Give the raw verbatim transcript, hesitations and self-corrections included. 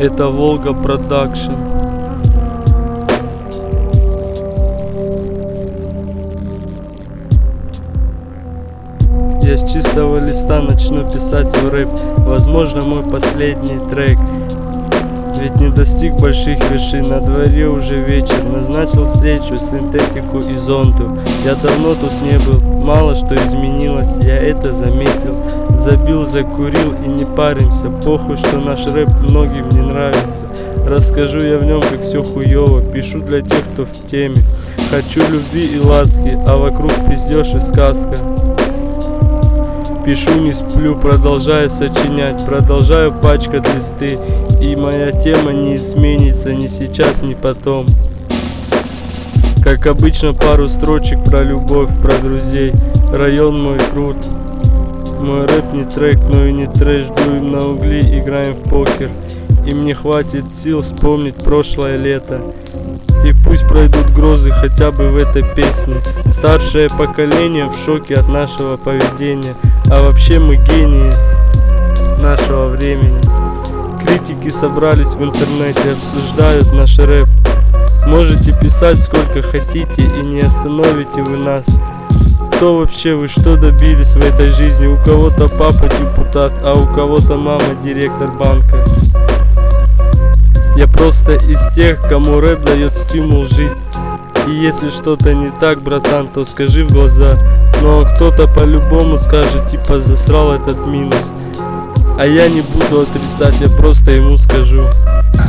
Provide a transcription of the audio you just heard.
Это Волга Продакшн. Я с чистого листа начну писать свой рэп. Возможно, мой последний трек. Ведь не достиг больших вершин, на дворе уже вечер. Назначил встречу, синтетику и зонту. Я давно тут не был, мало что изменилось, я это заметил. Забил, закурил и не паримся. Похуй, что наш рэп многим не нравится. Расскажу я в нем, как все хуёво. Пишу для тех, кто в теме. Хочу любви и ласки, а вокруг пиздеж и сказка. Пишу, не сплю, продолжаю сочинять, продолжаю пачкать листы. И моя тема не изменится ни сейчас, ни потом. Как обычно, пару строчек про любовь, про друзей. Район мой крут. Мой рэп не трек, но и не трэш. Дуем на угли, играем в покер. И мне хватит сил вспомнить прошлое лето. И пусть пройдут грозы хотя бы в этой песне. Старшее поколение в шоке от нашего поведения. А вообще мы гении нашего времени. Критики собрались в интернете, обсуждают наш рэп. Можете писать сколько хотите и не остановите вы нас. Кто вообще вы, что добились в этой жизни? У кого-то папа депутат, а у кого-то мама директор банка. Я просто из тех, кому рэп дает стимул жить. И если что-то не так, братан, то скажи в глаза. Ну а кто-то по-любому скажет, типа засрал этот минус. А я не буду отрицать, я просто ему скажу.